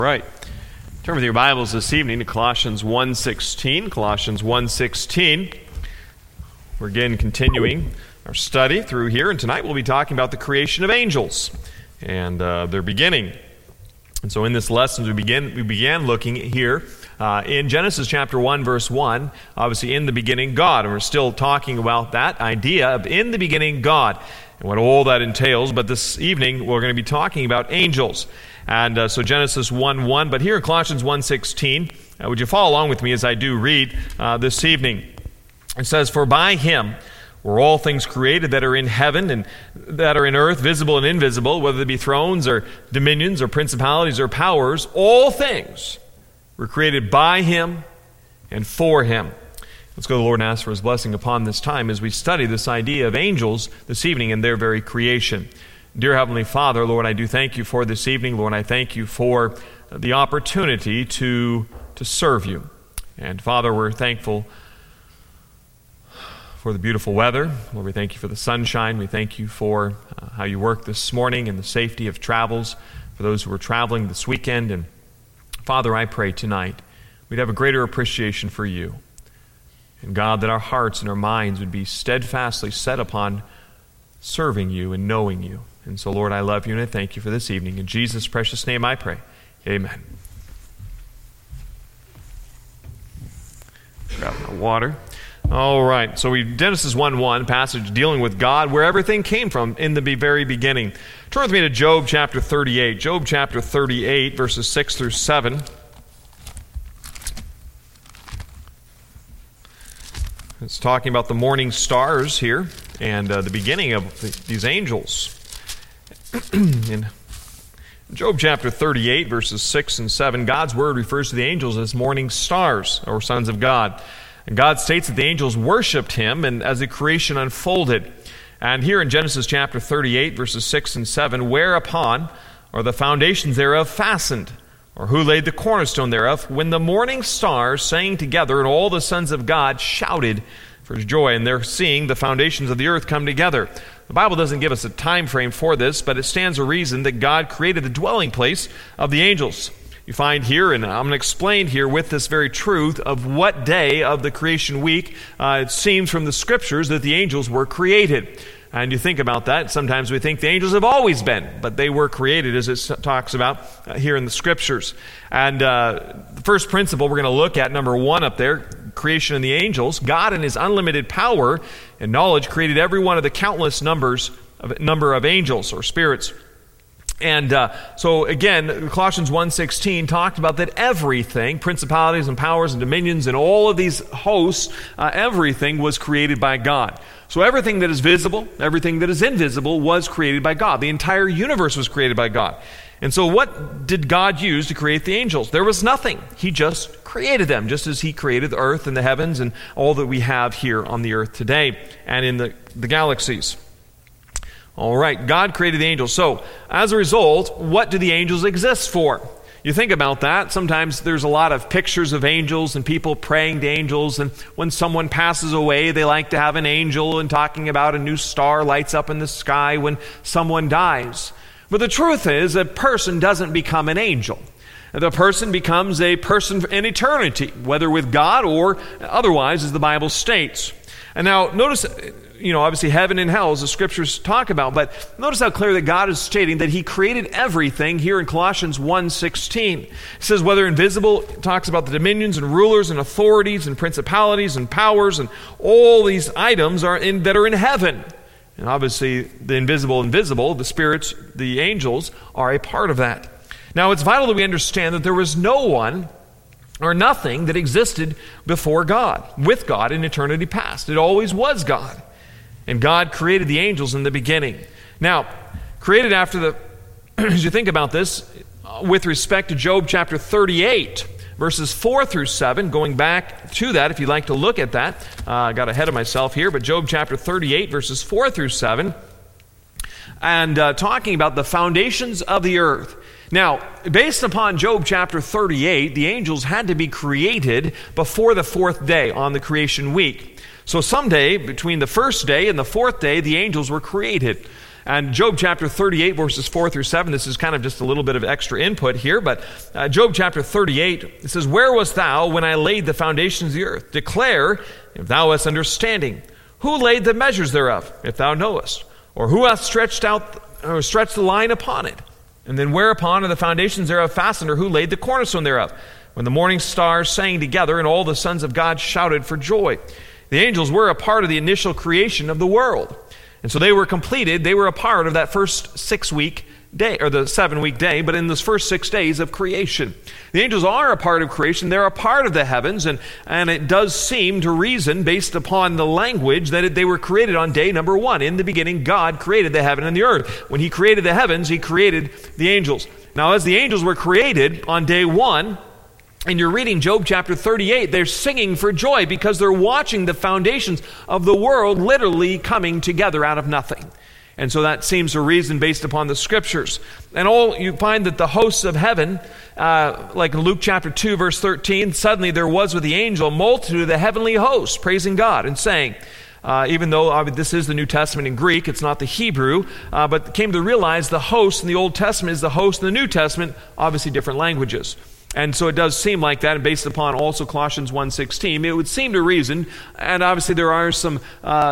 Right. Turn with your Bibles this evening to Colossians 1:16. Colossians 1:16. We're again continuing our study through here, and tonight we'll be talking about the creation of angels and their beginning. And so in this lesson we began looking here in Genesis chapter 1, verse 1, obviously in the beginning God, and we're still talking about that idea of in the beginning God and what all that entails. But this evening we're going to be talking about angels. And so Genesis 1:1, but here in Colossians 1:16, would you follow along with me as I do read this evening? It says, "For by him were all things created that are in heaven and that are in earth, visible and invisible, whether they be thrones or dominions or principalities or powers, all things were created by him and for him." Let's go to the Lord and ask for his blessing upon this time as we study this idea of angels this evening and their very creation. Dear Heavenly Father, Lord, I do thank you for this evening. Lord, I thank you for the opportunity to serve you. And Father, we're thankful for the beautiful weather. Lord, we thank you for the sunshine. We thank you for how you worked this morning and the safety of travels for those who are traveling this weekend. And Father, I pray tonight we'd have a greater appreciation for you. And God, that our hearts and our minds would be steadfastly set upon serving you and knowing you. And so, Lord, I love you and I thank you for this evening. In Jesus' precious name I pray. Amen. Grab my water. All right, so Genesis 1:1, passage dealing with God, where everything came from in the very beginning. Turn with me to Job chapter 38. Job chapter 38, verses 6 through 7. It's talking about the morning stars here and the beginning of these angels. In Job chapter 38, verses 6 and 7, God's word refers to the angels as morning stars, or sons of God. And God states that the angels worshipped him and as the creation unfolded. And here in Genesis chapter 38, verses 6 and 7, whereupon are the foundations thereof fastened, or who laid the cornerstone thereof, when the morning stars sang together, and all the sons of God shouted for joy, and they're seeing the foundations of the earth come together. The Bible doesn't give us a time frame for this, but it stands to reason that God created the dwelling place of the angels. You find here, and I'm going to explain here with this very truth of what day of the creation week it seems from the scriptures that the angels were created. And you think about that, sometimes we think the angels have always been, but they were created as it talks about here in the scriptures. And the first principle we're going to look at, number 1 up there, creation of the angels. God in his unlimited power and knowledge created every one of the countless number of angels or spirits. And so again, Colossians 1:16 talked about that everything, principalities and powers and dominions and all of these hosts, everything was created by God. So everything that is visible, everything that is invisible was created by God. The entire universe was created by God. And so what did God use to create the angels? There was nothing. He just created them, just as he created the earth and the heavens and all that we have here on the earth today and in the galaxies. All right, God created the angels. So, as a result, what do the angels exist for? You think about that. Sometimes there's a lot of pictures of angels and people praying to angels, and when someone passes away, they like to have an angel and talking about a new star lights up in the sky when someone dies. But the truth is, a person doesn't become an angel. The person becomes a person in eternity, whether with God or otherwise, as the Bible states. And now, notice, obviously heaven and hell, as the scriptures talk about, but notice how clear that God is stating that he created everything here in Colossians 1:16. It says, whether invisible, it talks about the dominions and rulers and authorities and principalities and powers, and all these items that are in heaven. And obviously, the invisible and visible, the spirits, the angels, are a part of that. Now, it's vital that we understand that there was no one or nothing that existed before God, with God in eternity past. It always was God. And God created the angels in the beginning. Now, created after as you think about this, with respect to Job chapter 38, verses 4 through 7, going back to that, if you'd like to look at that. I got ahead of myself here, but Job chapter 38, verses 4 through 7, and talking about the foundations of the earth. Now, based upon Job chapter 38, the angels had to be created before the 4th day on the creation week. So someday, between the first day and the 4th day, the angels were created. And Job chapter 38, verses 4 through 7, this is kind of just a little bit of extra input here, but Job chapter 38, it says, "Where wast thou when I laid the foundations of the earth? Declare, if thou hast understanding. Who laid the measures thereof, if thou knowest? Or who hath stretched the line upon it? And then whereupon are the foundations thereof fastened, or who laid the cornerstone thereof? When the morning stars sang together, and all the sons of God shouted for joy." The angels were a part of the initial creation of the world. And so they were completed. They were a part of that first 6-week day, or the 7-week day, but in those first 6 days of creation. The angels are a part of creation. They're a part of the heavens, and it does seem to reason, based upon the language, that they were created on day number 1. In the beginning, God created the heaven and the earth. When He created the heavens, He created the angels. Now, as the angels were created on day 1, and you're reading Job chapter 38, they're singing for joy because they're watching the foundations of the world literally coming together out of nothing. And so that seems a reason based upon the Scriptures. And you find that the hosts of heaven, like in Luke chapter 2, verse 13, "Suddenly there was with the angel a multitude of the heavenly hosts, praising God and saying," even though this is the New Testament in Greek, it's not the Hebrew, but came to realize the host in the Old Testament is the host in the New Testament, obviously different languages. And so it does seem like that, and based upon also Colossians 1:16, it would seem to reason, and obviously there are some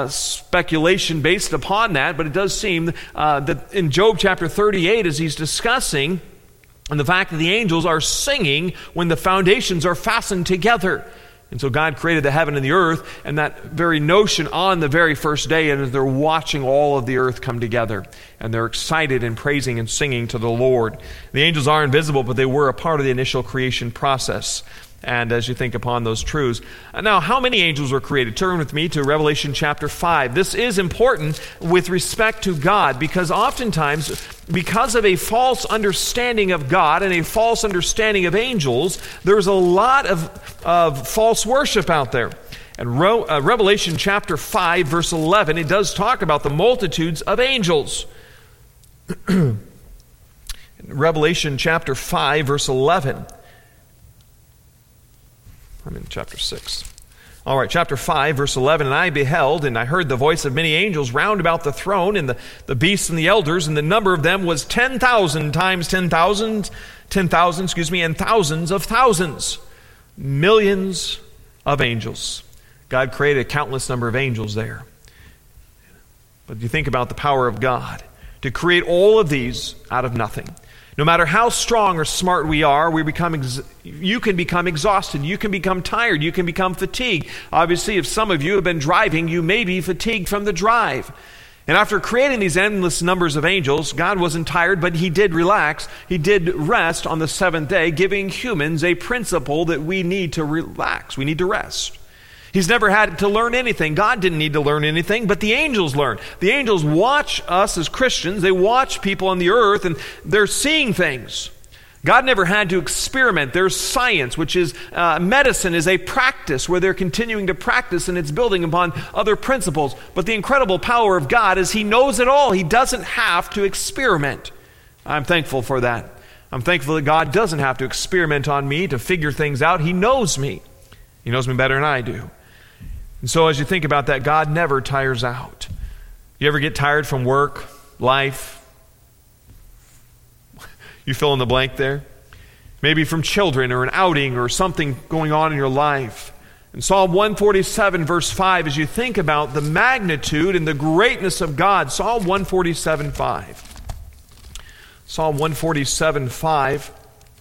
speculation based upon that, but it does seem that in Job chapter 38, as he's discussing, and the fact that the angels are singing when the foundations are fastened together. And so God created the heaven and the earth, and that very notion on the very first day, and as they're watching all of the earth come together, and they're excited and praising and singing to the Lord. The angels are invisible, but they were a part of the initial creation process. And as you think upon those truths. Now, how many angels were created? Turn with me to Revelation chapter 5. This is important with respect to God, because oftentimes, because of a false understanding of God and a false understanding of angels, there's a lot of false worship out there. And Revelation chapter 5, verse 11, it does talk about the multitudes of angels. Revelation chapter 5, verse 11. I'm in chapter 6. All right, chapter 5, verse 11. "And I beheld, and I heard the voice of many angels round about the throne, and the beasts and the elders, and the number of them was 10,000 times 10,000, and thousands of thousands." Millions of angels. God created a countless number of angels there. But you think about the power of God to create all of these out of nothing. No matter how strong or smart we are, you can become exhausted. You can become tired. You can become fatigued. Obviously, if some of you have been driving, you may be fatigued from the drive. And after creating these endless numbers of angels, God wasn't tired, but He did relax. He did rest on the seventh day, giving humans a principle that we need to relax. We need to rest. He's never had to learn anything. God didn't need to learn anything, but the angels learn. The angels watch us as Christians. They watch people on the earth, and they're seeing things. God never had to experiment. There's science, which is medicine, is a practice where they're continuing to practice, and it's building upon other principles. But the incredible power of God is He knows it all. He doesn't have to experiment. I'm thankful for that. I'm thankful that God doesn't have to experiment on me to figure things out. He knows me. He knows me better than I do. And so as you think about that, God never tires out. You ever get tired from work, life? You fill in the blank there. Maybe from children or an outing or something going on in your life. In Psalm 147, verse 5, as you think about the magnitude and the greatness of God, Psalm 147, 5. Psalm 147, 5.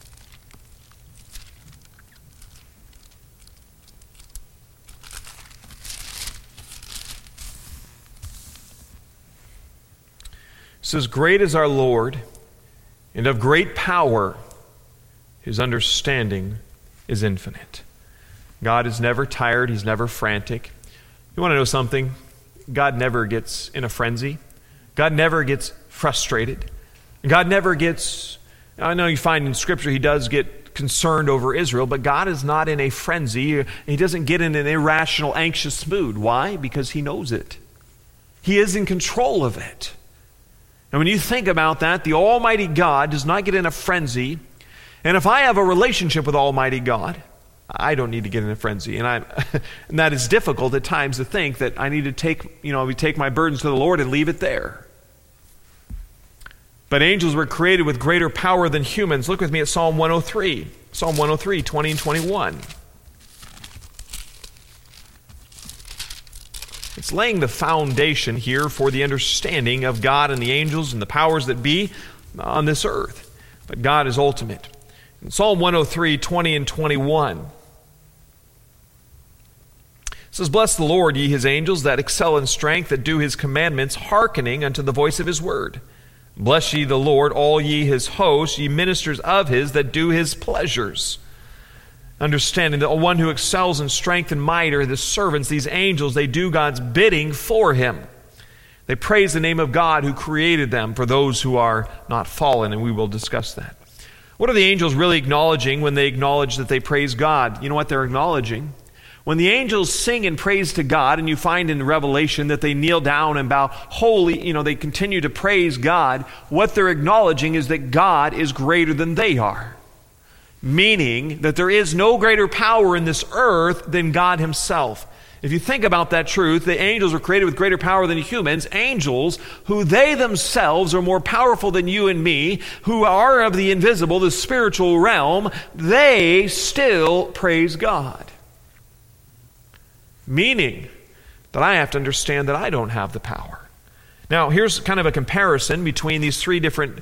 It says, "Great is our Lord, and of great power. His understanding is infinite." God is never tired. He's never frantic. You want to know something? God never gets in a frenzy. God never gets frustrated. God never gets, I know you find in Scripture He does get concerned over Israel, but God is not in a frenzy. He doesn't get in an irrational, anxious mood. Why? Because He knows it. He is in control of it. And when you think about that, the Almighty God does not get in a frenzy. And if I have a relationship with Almighty God, I don't need to get in a frenzy. And that is difficult at times to think that I need to take my burdens to the Lord and leave it there. But angels were created with greater power than humans. Look with me at Psalm 103. Psalm 103, 20 and 21. It's laying the foundation here for the understanding of God and the angels and the powers that be on this earth. But God is ultimate. In Psalm 103, 20 and 21, it says, "Bless the Lord, ye his angels, that excel in strength, that do his commandments, hearkening unto the voice of his word. Bless ye the Lord, all ye his hosts, ye ministers of his, that do his pleasures." Understanding that one who excels in strength and might are the servants, these angels, they do God's bidding for him. They praise the name of God who created them for those who are not fallen, and we will discuss that. What are the angels really acknowledging when they acknowledge that they praise God? You know what they're acknowledging? When the angels sing and praise to God, and you find in Revelation that they kneel down and bow holy, they continue to praise God, what they're acknowledging is that God is greater than they are. Meaning that there is no greater power in this earth than God himself. If you think about that truth, the angels were created with greater power than humans. Angels, who they themselves are more powerful than you and me, who are of the invisible, the spiritual realm, they still praise God. Meaning that I have to understand that I don't have the power. Now, here's kind of a comparison between these three different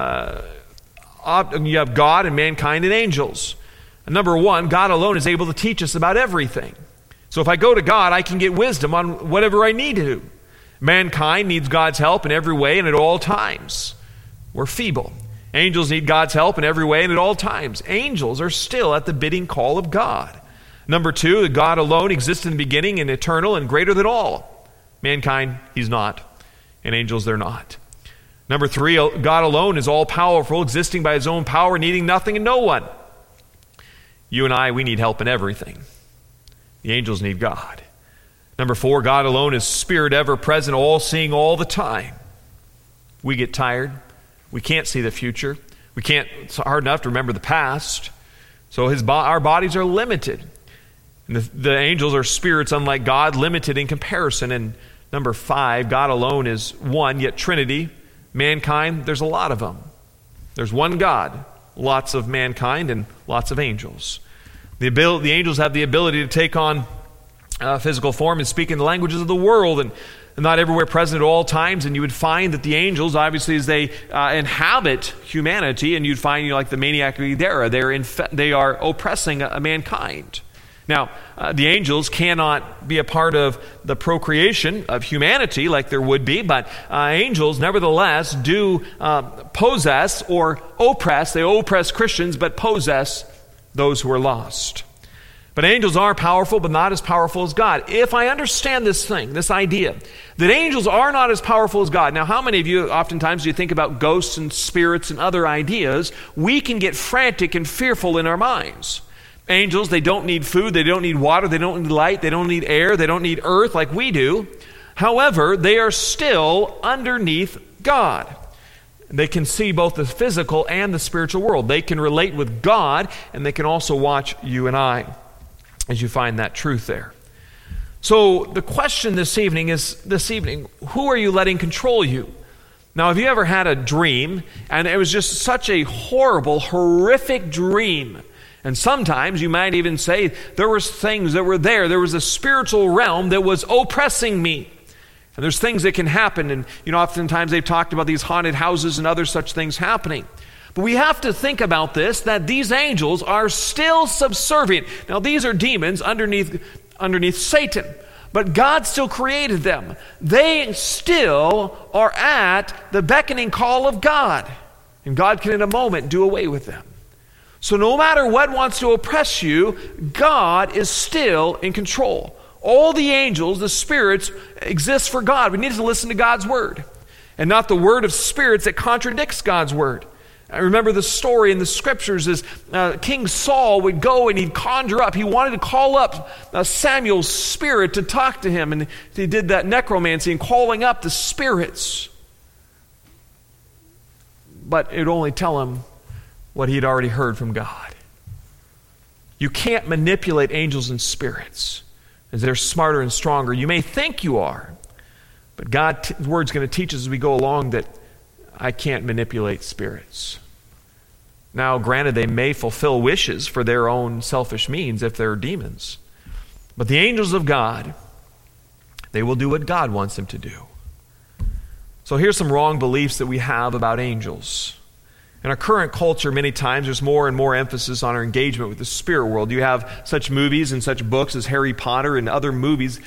you have God and mankind and angels. And number one, God alone is able to teach us about everything. So if I go to God, I can get wisdom on whatever I need to do. Mankind needs God's help in every way and at all times. We're feeble. Angels need God's help in every way and at all times. Angels are still at the bidding call of God. Number two, God alone exists in the beginning and eternal and greater than all. Mankind, he's not. And angels, they're not. Number three, God alone is all-powerful, existing by his own power, needing nothing and no one. You and I, we need help in everything. The angels need God. Number four, God alone is spirit, ever-present, all-seeing all the time. We get tired. We can't see the future. It's hard enough to remember the past. So our bodies are limited. And the angels are spirits, unlike God, limited in comparison. And number five, God alone is one, yet Trinity. Mankind, there's a lot of them. There's one God, lots of mankind, and lots of angels. The angels have the ability to take on physical form and speak in the languages of the world, and not everywhere present at all times. And you would find that the angels, obviously, as they inhabit humanity, and you'd find, like the Maniac of Gadara, they are oppressing mankind. Now, the angels cannot be a part of the procreation of humanity like there would be, but angels nevertheless do possess or oppress. They oppress Christians, but possess those who are lost. But angels are powerful, but not as powerful as God. If I understand this idea, that angels are not as powerful as God. Now, how many of you, oftentimes, do you think about ghosts and spirits and other ideas? We can get frantic and fearful in our minds. Angels, they don't need food, they don't need water, they don't need light, they don't need air, they don't need earth like we do. However, they are still underneath God. They can see both the physical and the spiritual world. They can relate with God, and they can also watch you and I, as you find that truth there. So the question this evening is, who are you letting control you? Now, have you ever had a dream, and it was just such a horrible, horrific dream? And sometimes you might even say, there was things that were there. There was a spiritual realm that was oppressing me. And there's things that can happen. And, oftentimes they've talked about these haunted houses and other such things happening. But we have to think about this, that these angels are still subservient. Now, these are demons underneath Satan. But God still created them. They still are at the beckoning call of God. And God can in a moment do away with them. So no matter what wants to oppress you, God is still in control. All the angels, the spirits, exist for God. We need to listen to God's word, and not the word of spirits that contradicts God's word. I remember the story in the scriptures is King Saul would go and he'd conjure up. He wanted to call up Samuel's spirit to talk to him, and he did that necromancy and calling up the spirits. But it would only tell him what he had already heard from God. You can't manipulate angels and spirits, as they're smarter and stronger. You may think you are, but God's word's going to teach us as we go along that I can't manipulate spirits. Now, granted, they may fulfill wishes for their own selfish means if they're demons. But the angels of God, they will do what God wants them to do. So here's some wrong beliefs that we have about angels. In our current culture, many times there's more and more emphasis on our engagement with the spirit world. You have such movies and such books as Harry Potter and other movies.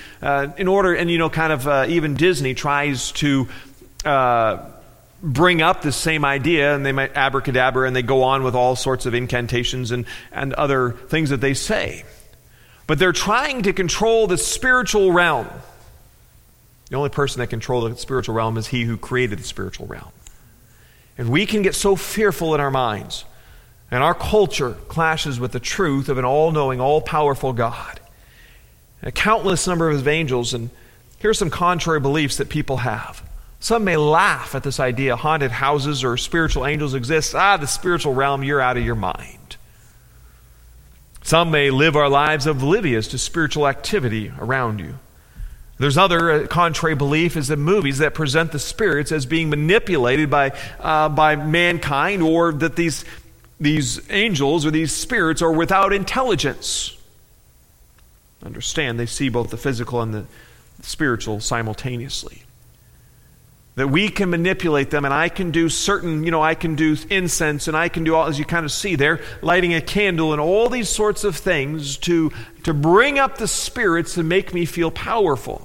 Even Disney tries to bring up the same idea, and they might abracadabra, and they go on with all sorts of incantations and other things that they say. But they're trying to control the spiritual realm. The only person that controls the spiritual realm is He who created the spiritual realm. And we can get so fearful in our minds, and our culture clashes with the truth of an all-knowing, all-powerful God. A countless number of angels, and here's some contrary beliefs that people have. Some may laugh at this idea, haunted houses or spiritual angels exist. The spiritual realm, you're out of your mind. Some may live our lives oblivious to spiritual activity around you. There's other contrary belief is that movies that present the spirits as being manipulated by mankind, or that these angels or these spirits are without intelligence. Understand, they see both the physical and the spiritual simultaneously. That we can manipulate them, and I can do certain, I can do incense, and I can do all, as you kind of see there, lighting a candle and all these sorts of things to bring up the spirits and make me feel powerful.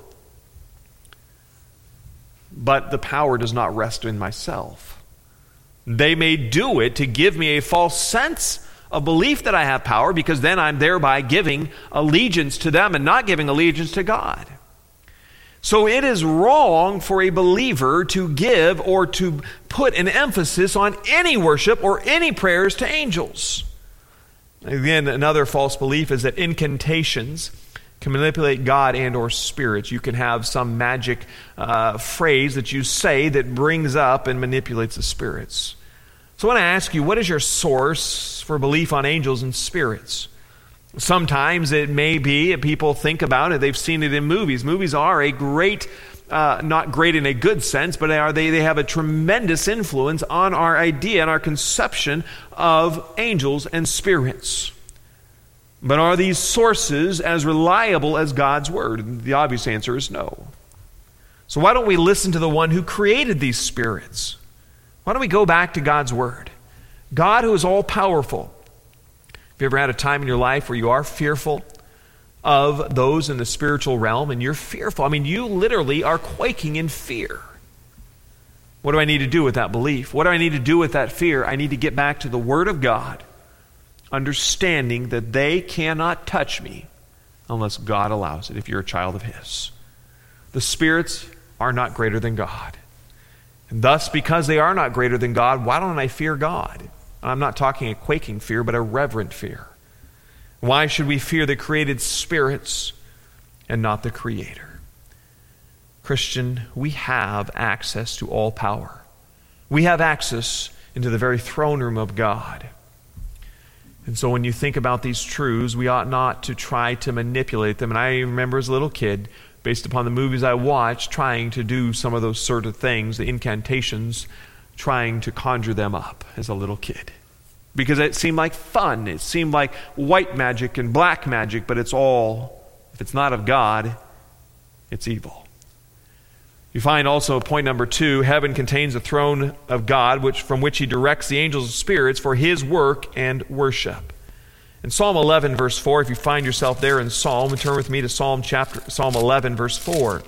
But the power does not rest in myself. They may do it to give me a false sense of belief that I have power, because then I'm thereby giving allegiance to them and not giving allegiance to God. So it is wrong for a believer to give or to put an emphasis on any worship or any prayers to angels. Again, another false belief is that incantations can manipulate God and or spirits. You can have some magic phrase that you say that brings up and manipulates the spirits. So I want to ask you, what is your source for belief on angels and spirits? Sometimes it may be, people think about it, they've seen it in movies. Movies are a great, not great in a good sense, but they have a tremendous influence on our idea and our conception of angels and spirits. But are these sources as reliable as God's Word? The obvious answer is no. So why don't we listen to the one who created these spirits? Why don't we go back to God's Word? God, who is all-powerful. Have you ever had a time in your life where you are fearful of those in the spiritual realm, and you're fearful? You literally are quaking in fear. What do I need to do with that belief? What do I need to do with that fear? I need to get back to the Word of God, understanding that they cannot touch me unless God allows it, if you're a child of His. The spirits are not greater than God. And thus, because they are not greater than God, why don't I fear God? I'm not talking a quaking fear, but a reverent fear. Why should we fear the created spirits and not the Creator? Christian, we have access to all power. We have access into the very throne room of God. And so when you think about these truths, we ought not to try to manipulate them. And I remember as a little kid, based upon the movies I watched, trying to do some of those sort of things, the incantations, trying to conjure them up as a little kid. Because it seemed like fun. It seemed like white magic and black magic, but it's all, if it's not of God, it's evil. You find also point number 2, heaven contains the throne of God, from which He directs the angels and spirits for His work and worship. In Psalm 11, verse 4, if you find yourself there in Psalm, turn with me to Psalm 11, verse 4.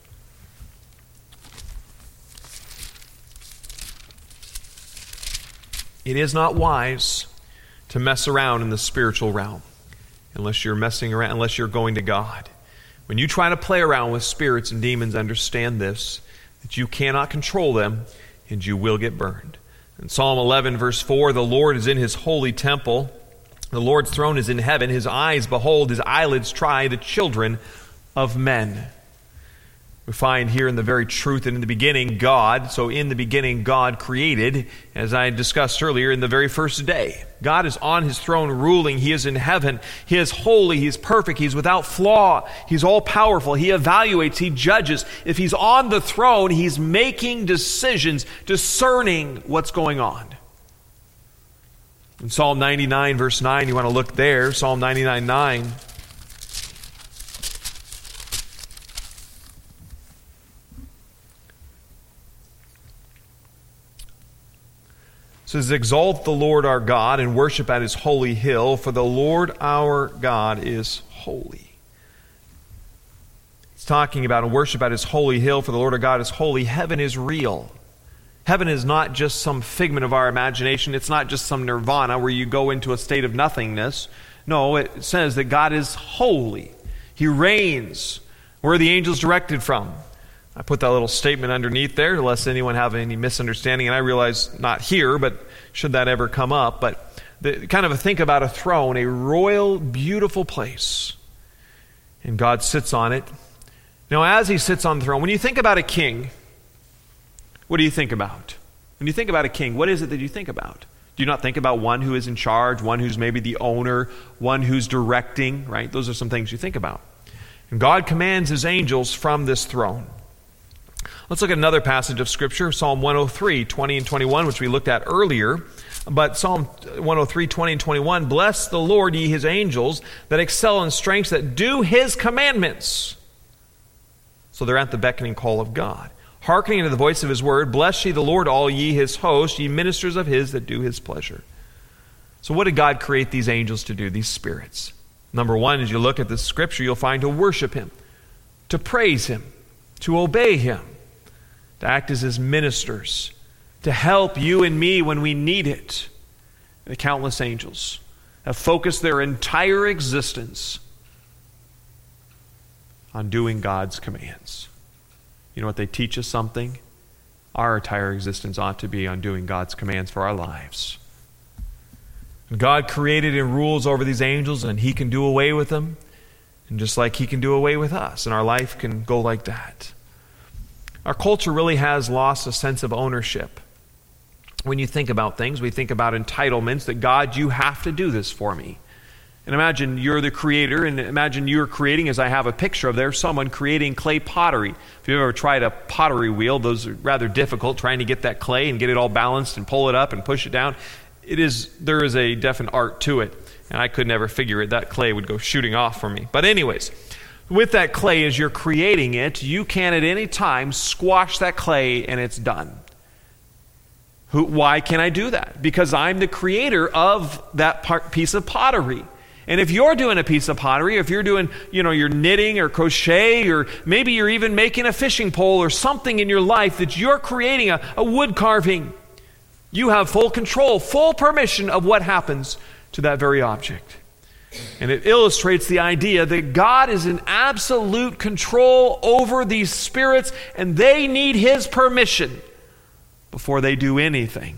It is not wise to mess around in the spiritual realm unless you're messing around, unless you're going to God. When you try to play around with spirits and demons, understand this, that you cannot control them and you will get burned. In Psalm 11, verse 4, the Lord is in His holy temple. The Lord's throne is in heaven. His eyes behold, His eyelids try the children of men. We find here in the very truth that in the beginning God, so in the beginning God created, as I discussed earlier, in the very first day. God is on his throne ruling. He is in heaven. He is holy. He is perfect. He's without flaw. He's all-powerful. He evaluates. He judges. If he's on the throne, he's making decisions, discerning what's going on. In Psalm 99, verse 9, you want to look there, Psalm 99, 9. It says, exalt the Lord our God and worship at his holy hill, for the Lord our God is holy. It's talking about worship at his holy hill, for the Lord our God is holy. Heaven is real. Heaven is not just some figment of our imagination. It's not just some nirvana where you go into a state of nothingness. No, it says that God is holy. He reigns. Where are the angels directed from? I put that little statement underneath there, lest anyone have any misunderstanding. And I realize not here, but should that ever come up. But kind of think about a throne, a royal, beautiful place. And God sits on it. Now, as he sits on the throne, when you think about a king, what do you think about? When you think about a king, what is it that you think about? Do you not think about one who is in charge, one who's maybe the owner, one who's directing, right? Those are some things you think about. And God commands his angels from this throne. Let's look at another passage of Scripture, Psalm 103, 20 and 21, which we looked at earlier. But Psalm 103, 20 and 21, bless the Lord, ye his angels, that excel in strength, that do his commandments. So they're at the beckoning call of God. Hearkening to the voice of his word, bless ye the Lord, all ye his hosts, ye ministers of his that do his pleasure. So what did God create these angels to do, these spirits? Number one, as you look at the Scripture, you'll find to worship him, to praise him, to obey him, to act as his ministers, to help you and me when we need it. The countless angels have focused their entire existence on doing God's commands. You know what? They teach us something. Our entire existence ought to be on doing God's commands for our lives. God created and rules over these angels, and he can do away with them. And just like he can do away with us, and our life can go like that. Our culture really has lost a sense of ownership. When you think about things, we think about entitlements, that God, you have to do this for me. And imagine you're the creator, and imagine you're creating, as I have a picture of there, someone creating clay pottery. If you've ever tried a pottery wheel, those are rather difficult, trying to get that clay and get it all balanced and pull it up and push it down. There is a definite art to it, and I could never figure it. That clay would go shooting off for me. But anyways, with that clay, as you're creating it, you can at any time squash that clay and it's done. Why can I do that? Because I'm the creator of that piece of pottery. And if you're doing a piece of pottery, if you're doing, you're knitting or crochet, or maybe you're even making a fishing pole or something in your life that you're creating, a wood carving, you have full control, full permission of what happens to that very object. And it illustrates the idea that God is in absolute control over these spirits, and they need his permission before they do anything.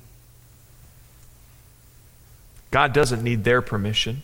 God doesn't need their permission.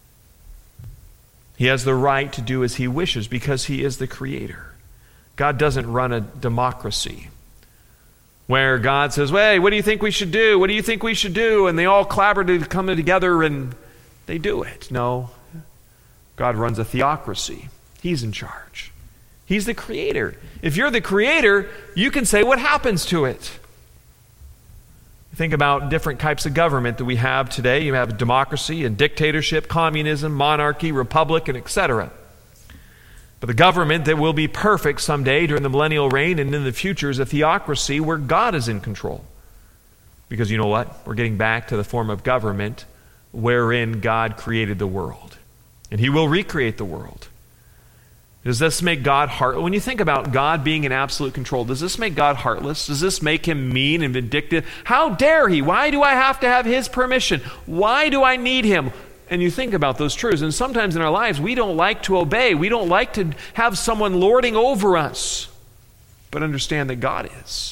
He has the right to do as he wishes because he is the creator. God doesn't run a democracy where God says, hey, what do you think we should do? What do you think we should do? And they all collaboratively come together and they do it. No. God runs a theocracy. He's in charge. He's the creator. If you're the creator, you can say what happens to it. Think about different types of government that we have today. You have democracy and dictatorship, communism, monarchy, republic, and etc. But the government that will be perfect someday during the millennial reign and in the future is a theocracy where God is in control. Because you know what? We're getting back to the form of government wherein God created the world. And he will recreate the world. Does this make God heartless? When you think about God being in absolute control, does this make God heartless? Does this make him mean and vindictive? How dare he? Why do I have to have his permission? Why do I need him? And you think about those truths. And sometimes in our lives, we don't like to obey. We don't like to have someone lording over us. But understand that God is.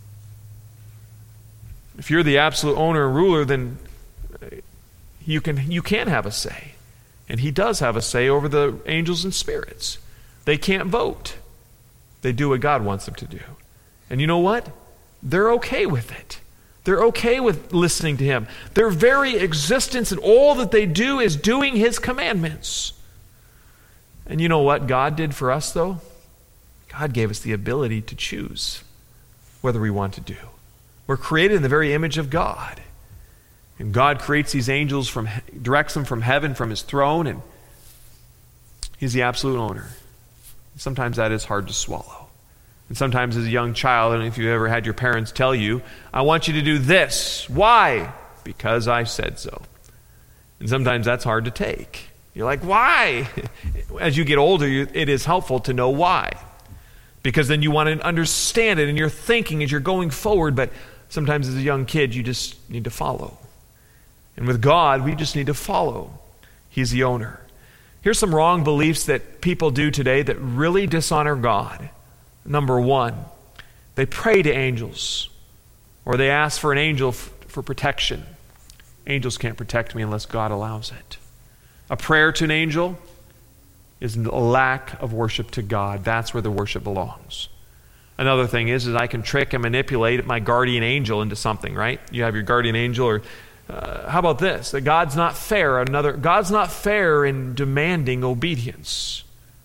If you're the absolute owner and ruler, then you can have a say. And he does have a say over the angels and spirits. They can't vote. They do what God wants them to do. And you know what? They're okay with it. They're okay with listening to him. Their very existence and all that they do is doing his commandments. And you know what God did for us, though? God gave us the ability to choose whether we want to do. We're created in the very image of God. And God creates these angels, directs them from heaven, from his throne, and he's the absolute owner. Sometimes that is hard to swallow. And sometimes as a young child, and if you ever had your parents tell you, I want you to do this. Why? Because I said so. And sometimes that's hard to take. You're like, why? As you get older, it is helpful to know why. Because then you want to understand it in your thinking as you're going forward. But sometimes as a young kid, you just need to follow. And with God, we just need to follow. He's the owner. Here's some wrong beliefs that people do today that really dishonor God. Number one, they pray to angels, or they ask for an angel for protection. Angels can't protect me unless God allows it. A prayer to an angel is a lack of worship to God. That's where the worship belongs. Another thing is I can trick and manipulate my guardian angel into something, right? You have your guardian angel, or how about this? That God's not fair. God's not fair in demanding obedience.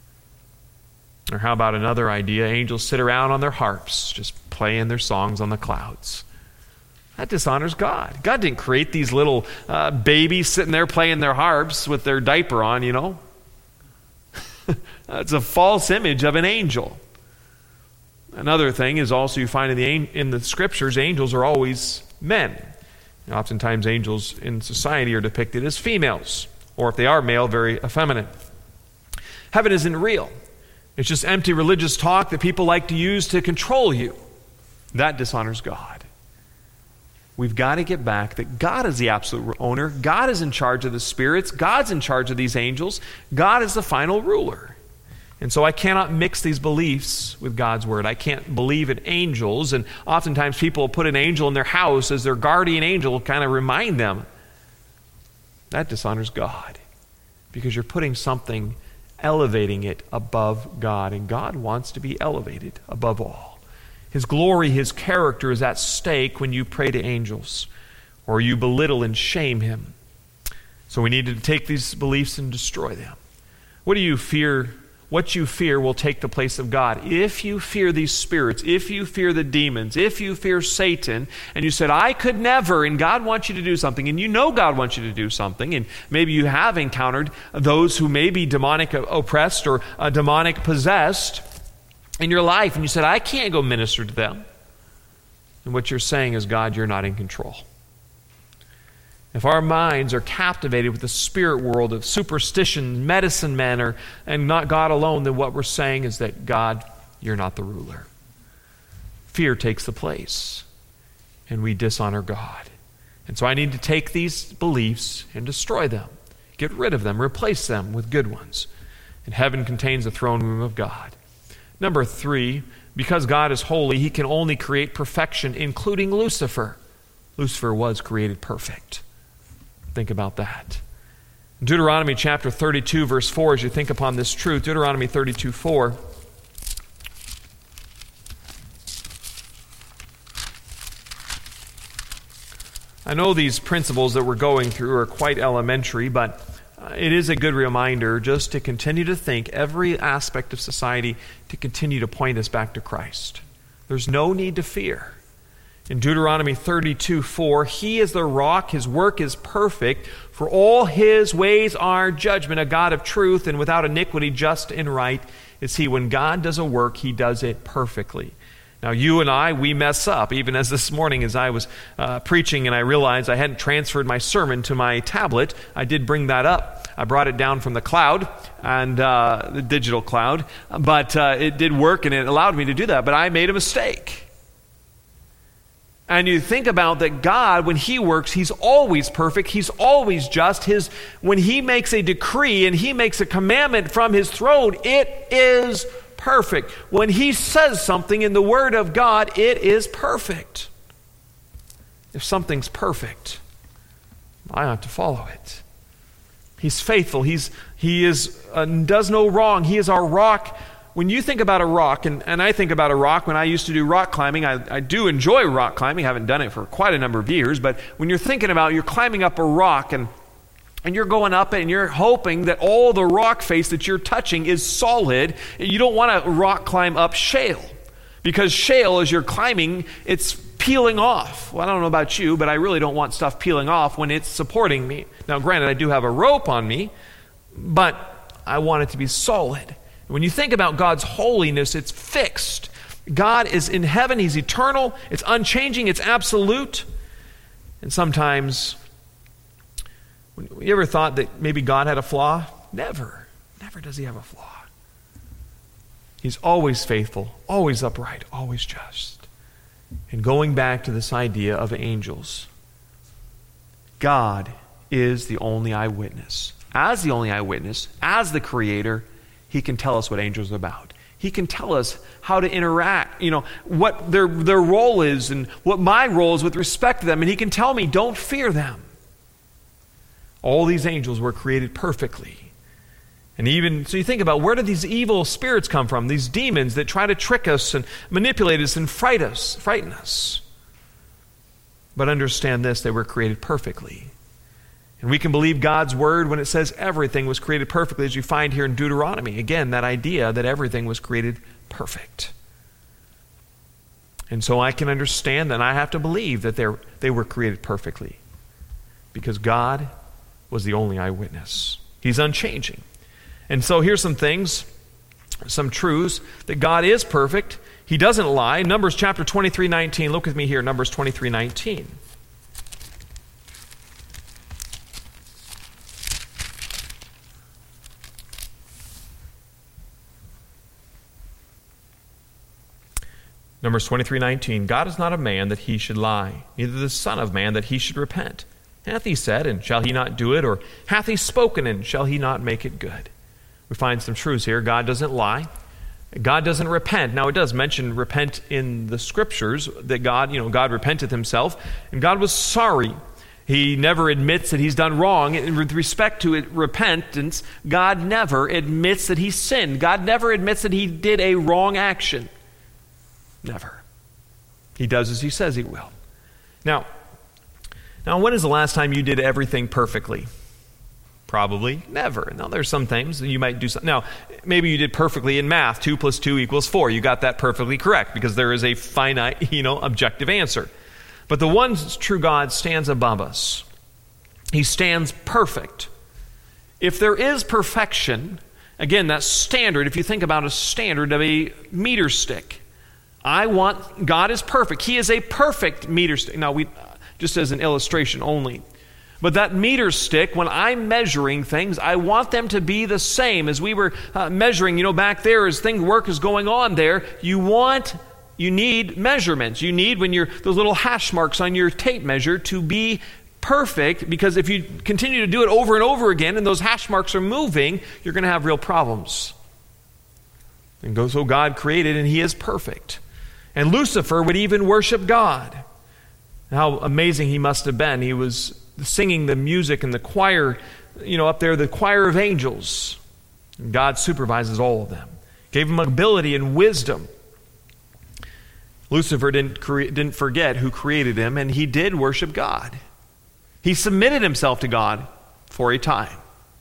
Or how about another idea? Angels sit around on their harps, just playing their songs on the clouds. That dishonors God. God didn't create these little babies sitting there playing their harps with their diaper on, you know. It's a false image of an angel. Another thing is also you find in the scriptures, angels are always men. And oftentimes angels in society are depicted as females, or if they are male, very effeminate. Heaven isn't real. It's just empty religious talk that people like to use to control you. That dishonors God. We've got to get back that God is the absolute owner. God is in charge of the spirits. God's in charge of these angels. God is the final ruler. And so I cannot mix these beliefs with God's word. I can't believe in angels. And oftentimes people put an angel in their house as their guardian angel, kind of remind them. That dishonors God. Because you're putting something, elevating it above God. And God wants to be elevated above all. His glory, his character is at stake when you pray to angels, or you belittle and shame him. So we need to take these beliefs and destroy them. What do you fear? What you fear will take the place of God. If you fear these spirits, if you fear the demons, if you fear Satan, and you said, I could never, and God wants you to do something, and you know God wants you to do something, and maybe you have encountered those who may be demonic oppressed or demonic possessed in your life, and you said, I can't go minister to them. And what you're saying is, God, you're not in control. If our minds are captivated with the spirit world of superstition, medicine men, and not God alone, then what we're saying is that, God, you're not the ruler. Fear takes the place, and we dishonor God. And so I need to take these beliefs and destroy them, get rid of them, replace them with good ones. And heaven contains the throne room of God. Number 3, because God is holy, he can only create perfection, including Lucifer. Lucifer was created perfect. Think about that. Deuteronomy chapter 32, verse 4, as you think upon this truth, Deuteronomy 32, 4. I know these principles that we're going through are quite elementary, but it is a good reminder just to continue to think every aspect of society to continue to point us back to Christ. There's no need to fear. In Deuteronomy 32, 4, he is the rock, his work is perfect, for all his ways are judgment, a God of truth and without iniquity, just and right is he. When God does a work, he does it perfectly. Now, you and I, we mess up. Even as this morning, as I was preaching and I realized I hadn't transferred my sermon to my tablet, I did bring that up. I brought it down from the cloud, and the digital cloud, but it did work and it allowed me to do that. But I made a mistake. And you think about that God, when he works, he's always perfect. He's always just. When he makes a decree and he makes a commandment from his throne, it is perfect. When he says something in the Word of God, it is perfect. If something's perfect, I ought to follow it. He's faithful. He does no wrong. He is our rock, when you think about a rock, and I think about a rock when I used to do rock climbing, I do enjoy rock climbing. I haven't done it for quite a number of years, but when you're thinking about you're climbing up a rock and you're going up it and you're hoping that all the rock face that you're touching is solid, you don't want to rock climb up shale. Because shale, as you're climbing, it's peeling off. Well, I don't know about you, but I really don't want stuff peeling off when it's supporting me. Now, granted, I do have a rope on me, but I want it to be solid. When you think about God's holiness, it's fixed. God is in heaven. He's eternal. It's unchanging. It's absolute. And sometimes, you ever thought that maybe God had a flaw? Never. Never does he have a flaw. He's always faithful, always upright, always just. And going back to this idea of angels, God is the only eyewitness. As the only eyewitness, as the creator, he can tell us what angels are about. He can tell us how to interact, what their role is and what my role is with respect to them. And he can tell me, don't fear them. All these angels were created perfectly. And even, so you think about, where do these evil spirits come from? These demons that try to trick us and manipulate us and frighten us. But understand this, they were created perfectly. And we can believe God's word when it says everything was created perfectly, as you find here in Deuteronomy. Again, that idea that everything was created perfect. And so I can understand and I have to believe that they were created perfectly. Because God was the only eyewitness. He's unchanging. And so here's some things, some truths, that God is perfect. He doesn't lie. Numbers chapter 23:19. Look with me here, Numbers 23:19. Numbers 23:19. God is not a man that he should lie, neither the son of man that he should repent. Hath he said, and shall he not do it? Or hath he spoken, and shall he not make it good? We find some truths here. God doesn't lie. God doesn't repent. Now, it does mention repent in the Scriptures, that God repented himself, and God was sorry. He never admits that he's done wrong. And with respect to repentance, God never admits that he sinned. God never admits that he did a wrong action. Never. He does as he says he will. Now, when is the last time you did everything perfectly? Probably never. Now, there's some things you might do. Now, maybe you did perfectly in math. 2 + 2 = 4. You got that perfectly correct because there is a finite, objective answer. But the one true God stands above us. He stands perfect. If there is perfection, again, that standard, if you think about a standard of a meter stick, God is perfect. He is a perfect meter stick. Now, just as an illustration only. But that meter stick, when I'm measuring things, I want them to be the same. As we were measuring, back there as work is going on there, you need measurements. You need those little hash marks on your tape measure to be perfect, because if you continue to do it over and over again and those hash marks are moving, you're going to have real problems. And so God created, and he is perfect. And Lucifer would even worship God. How amazing he must have been. He was singing the music and the choir, up there, the choir of angels. And God supervises all of them. Gave him ability and wisdom. Lucifer didn't forget who created him, and he did worship God. He submitted himself to God for a time.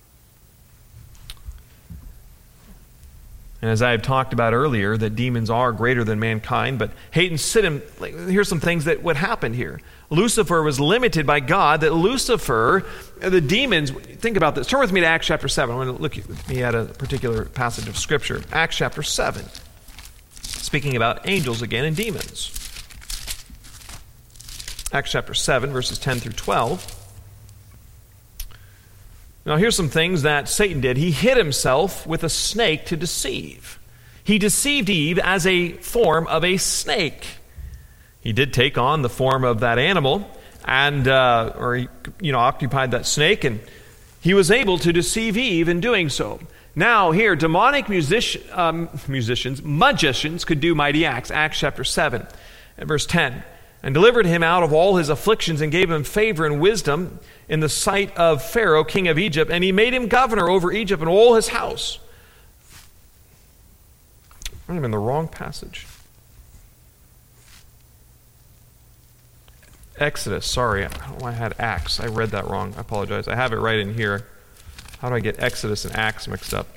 And as I have talked about earlier, that demons are greater than mankind, but hate and sin, here's some things that would happen here. Lucifer was limited by God, that Lucifer, the demons, think about this. Turn with me to Acts chapter 7. I'm going to look with me at a particular passage of Scripture. Acts chapter 7. Speaking about angels again and demons. Acts chapter 7, verses 10 through 12. Now, here's some things that Satan did. He hid himself with a snake to deceive. He deceived Eve as a form of a snake. He did take on the form of that animal, and he occupied that snake, and he was able to deceive Eve in doing so. Now, here, demonic magicians could do mighty acts. Acts chapter 7, and verse 10. And delivered him out of all his afflictions, and gave him favor and wisdom in the sight of Pharaoh, king of Egypt, and he made him governor over Egypt and all his house. I'm in the wrong passage. Exodus, sorry. I don't know why I had Acts. I read that wrong. I apologize. I have it right in here. How do I get Exodus and Acts mixed up?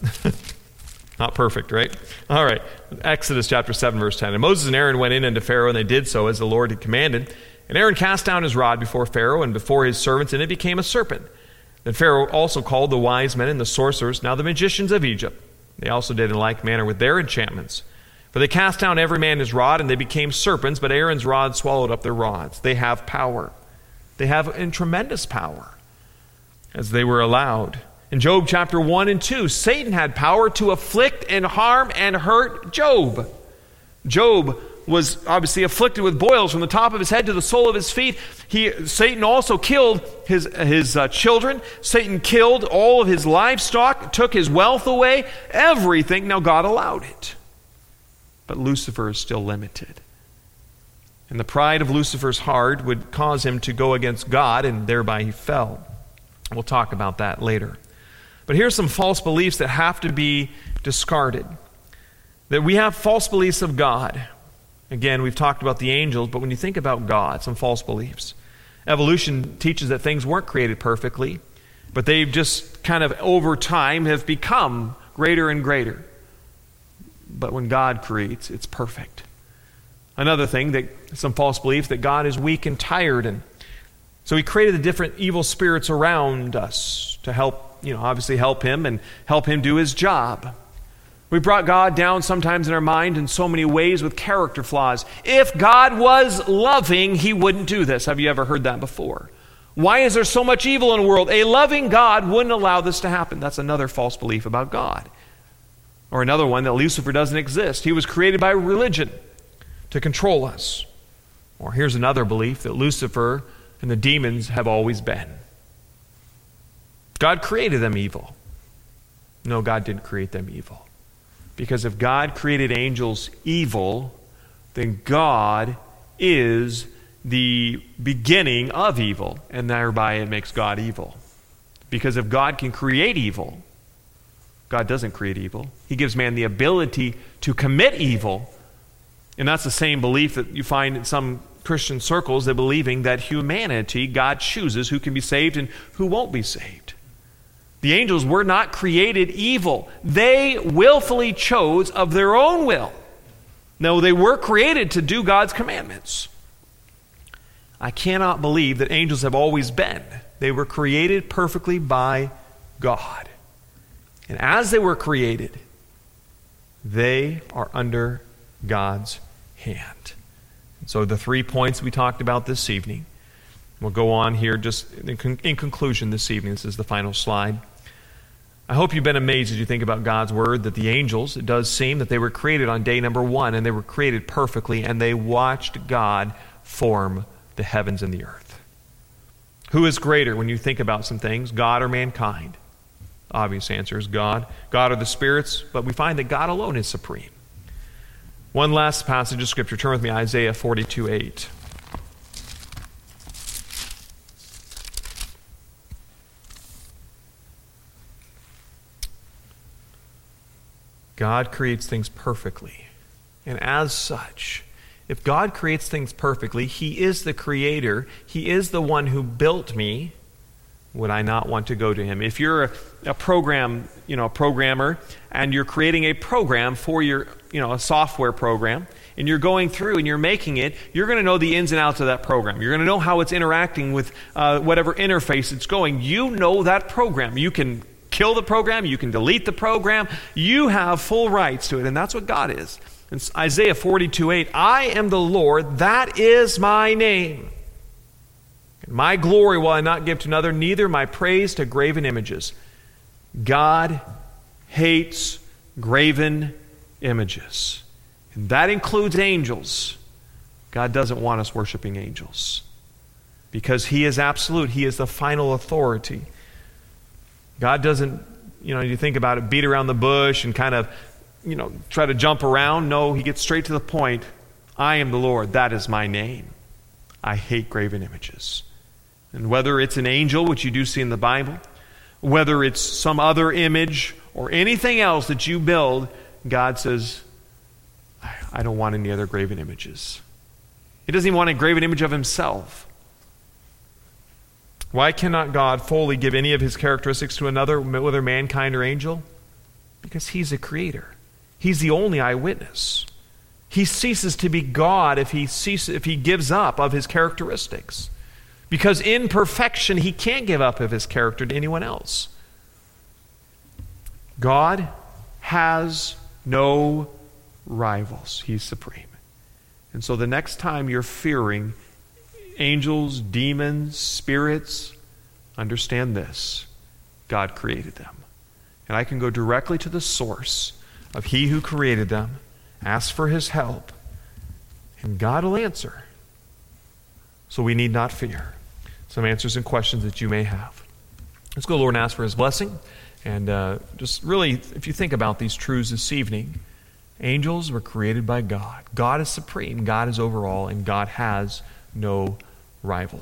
Not perfect, right? All right. Exodus chapter 7, verse 10. And Moses and Aaron went in unto Pharaoh, and they did so as the Lord had commanded. And Aaron cast down his rod before Pharaoh and before his servants, and it became a serpent. Then Pharaoh also called the wise men and the sorcerers, now the magicians of Egypt. They also did in like manner with their enchantments. For they cast down every man his rod, and they became serpents, but Aaron's rod swallowed up their rods. They have power. They have tremendous power, as they were allowed. In Job chapter 1 and 2, Satan had power to afflict and harm and hurt Job. Job was obviously afflicted with boils from the top of his head to the sole of his feet. Satan also killed his children. Satan killed all of his livestock, took his wealth away, everything. Now God allowed it. But Lucifer is still limited. And the pride of Lucifer's heart would cause him to go against God, and thereby he fell. We'll talk about that later. But here's some false beliefs that have to be discarded. That we have false beliefs of God. Again, we've talked about the angels, but when you think about God, some false beliefs. Evolution teaches that things weren't created perfectly, but they've just kind of over time have become greater and greater. But when God creates, it's perfect. Another thing, that some false belief that God is weak and tired, and so he created the different evil spirits around us to help, obviously help him and help him do his job. We brought God down sometimes in our mind in so many ways with character flaws. If God was loving, he wouldn't do this. Have you ever heard that before? Why is there so much evil in the world? A loving God wouldn't allow this to happen. That's another false belief about God. Or another one, that Lucifer doesn't exist. He was created by religion to control us. Or here's another belief, that Lucifer and the demons have always been. God created them evil. No, God didn't create them evil. Because if God created angels evil, then God is the beginning of evil, and thereby it makes God evil. Because if God can create evil, God doesn't create evil. He gives man the ability to commit evil. And that's the same belief that you find in some Christian circles, that believing that humanity, God chooses who can be saved and who won't be saved. The angels were not created evil. They willfully chose of their own will. No, they were created to do God's commandments. I cannot believe that angels have always been. They were created perfectly by God. And as they were created, they are under God's hand. And so the 3 points we talked about this evening, we'll go on here just in conclusion this evening. This is the final slide. I hope you've been amazed as you think about God's word, that the angels, it does seem that they were created on day number 1, and they were created perfectly, and they watched God form the heavens and the earth. Who is greater when you think about some things, God or mankind? Obvious answer is God. God are the spirits, but we find that God alone is supreme. One last passage of Scripture. Turn with me, Isaiah 42:8. God creates things perfectly. And as such, if God creates things perfectly, he is the creator, he is the one who built me, would I not want to go to him? If you're a programmer, and you're creating a program for your, a software program, and you're going through and you're making it, you're going to know the ins and outs of that program. You're going to know how it's interacting with whatever interface it's going. You know that program. You can kill the program. You can delete the program. You have full rights to it, and that's what God is. In Isaiah 42:8, I am the Lord, that is my name. My glory will I not give to another, neither my praise to graven images. God hates graven images. And that includes angels. God doesn't want us worshiping angels. Because he is absolute. He is the final authority. God doesn't, you think about it, beat around the bush and kind of, try to jump around. No, he gets straight to the point. I am the Lord, that is my name. I hate graven images. And whether it's an angel, which you do see in the Bible, whether it's some other image or anything else that you build, God says, I don't want any other graven images. He doesn't even want a graven image of himself. Why cannot God fully give any of his characteristics to another, whether mankind or angel? Because he's a creator. He's the only eyewitness. He ceases to be God if he gives up of his characteristics. Because in perfection, he can't give up of his character to anyone else. God has no rivals. He's supreme. And so the next time you're fearing angels, demons, spirits, understand this: God created them. And I can go directly to the source of he who created them, ask for his help, and God will answer. So we need not fear. Some answers and questions that you may have. Let's go, Lord, and ask for his blessing. And just really, if you think about these truths this evening, angels were created by God. God is supreme, God is over all, and God has no rivals.